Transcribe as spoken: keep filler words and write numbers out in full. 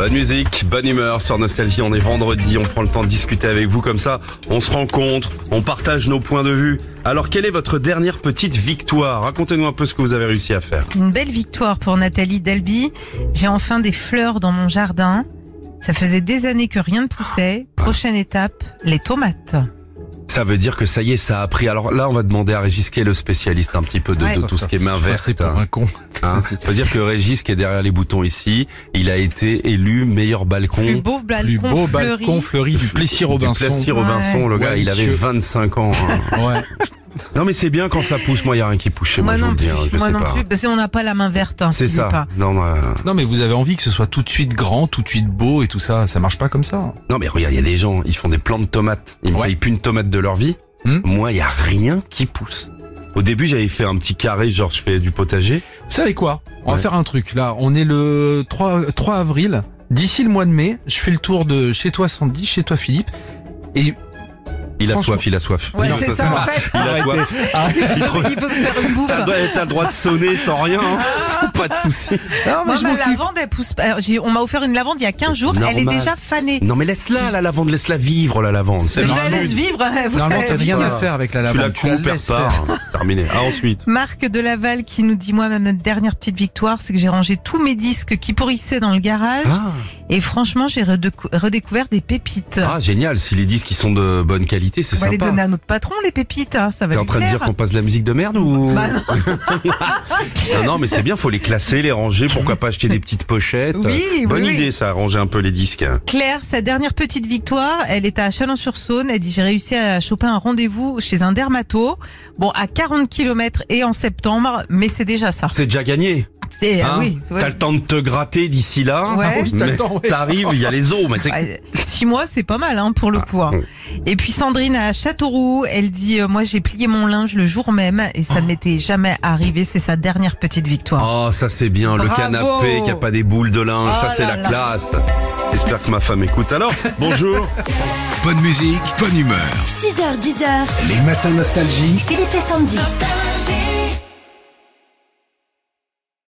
Bonne musique, bonne humeur sur Nostalgie, on est vendredi, on prend le temps de discuter avec vous comme ça, on se rencontre, on partage nos points de vue. Alors quelle est votre dernière petite victoire? Racontez-nous un peu ce que vous avez réussi à faire. Une belle victoire pour Nathalie Dalby. J'ai enfin des fleurs dans mon jardin. Ça faisait des années que rien ne poussait. Prochaine étape, les tomates. Ça veut dire que ça y est, ça a pris. Alors là, on va demander à Régis, qui est le spécialiste un petit peu de, Ouais. de tout ce qui est main verte. C'est pour un con. Hein. Ça veut dire que Régis, qui est derrière les boutons ici, il a été élu meilleur balcon. Plus beau balcon Plus beau fleuri. balcon fleuri du Plessis-Robinson. Du Plessis-Robinson, le gars, Ouais, il avait monsieur. vingt-cinq ans. hein. Ouais. Non mais c'est bien quand ça pousse. Moi, il y a rien qui pousse chez moi, Moi je vous non le plus, dis. hein, je moi sais non pas. plus, parce qu'on n'a pas la main verte. Hein, C'est s'il est ça. Pas. Non, non, euh, Non mais vous avez envie que ce soit tout de suite grand, tout de suite beau et tout ça. Ça marche pas comme ça. non mais regarde, il y a des gens, ils font des plants de tomates. Ils ne Ouais. payent plus une tomate de leur vie. Hmm. Moi, il y a rien qui pousse. Au début, j'avais fait un petit carré, genre je fais du potager. Vous savez quoi? On Ouais. va faire un truc. Là, on est le trois, trois avril. D'ici le mois de mai, je fais le tour de chez toi Sandy, chez toi Philippe. Et Il a Franchement- soif, il a soif. Ouais, Non, c'est ça, va. en fait. Il a soif. Il peut, il peut me faire une bouffe. T'as le t'as le droit de sonner sans rien, hein. Pas de souci. non, Moi, je ma m'occupe. lavande, elle pousse pas. Alors, j'ai- On m'a offert une lavande il y a quinze jours. Elle est Normal. déjà fanée. Non mais laisse-la, la lavande, laisse-la vivre, la lavande. C'est Je la normal. laisse vivre. vous Normalement, t'as savez. rien à Voilà. faire avec la Tu lavande. la coupes, laisses elle faire. part. Terminé. Ah, ensuite. Marc de Laval qui nous dit, moi, ma dernière petite victoire, c'est que j'ai rangé tous mes disques qui pourrissaient dans le garage. Ah, Et franchement, j'ai redécou- redécouvert des pépites. ah génial. Si les disques qui sont de bonne qualité, c'est On va les sympa. donner à notre patron, les pépites. Hein, ça va T'es en lui train de plaire. dire qu'on passe de la musique de merde ou Bah non. non, non, mais c'est bien, faut les classer, les ranger. Pourquoi pas acheter des petites pochettes? Oui, oui, Bonne oui. idée, ça, ranger un peu les disques. Claire, sa dernière petite victoire, elle est à Chalon-sur-Saône. Elle dit, j'ai réussi à choper un rendez-vous chez un dermato. Bon, à quarante kilomètres et en septembre, mais c'est déjà ça. C'est déjà gagné. C'est, Hein, oui. ouais. T'as le temps de te gratter d'ici là. Ouais. Ah oui, t'as le Mais temps, ouais. T'arrives, il y a les os. Mais t'sais- Ouais, Six mois, c'est pas mal hein, pour le coup. hein. bon. Et puis Sandrine à Châteauroux, elle dit euh, moi j'ai plié mon linge le jour même et ça ne m'était jamais arrivé. C'est sa dernière petite victoire. Oh, ça c'est bien, le Bravo. canapé qui a pas des boules de linge, Oh ça c'est là la là. classe. J'espère que ma femme écoute. Alors, bonjour. Bonne musique, bonne humeur. six heures, dix heures, Les matins nostalgie. Philippe et Sandy. Nostalgie.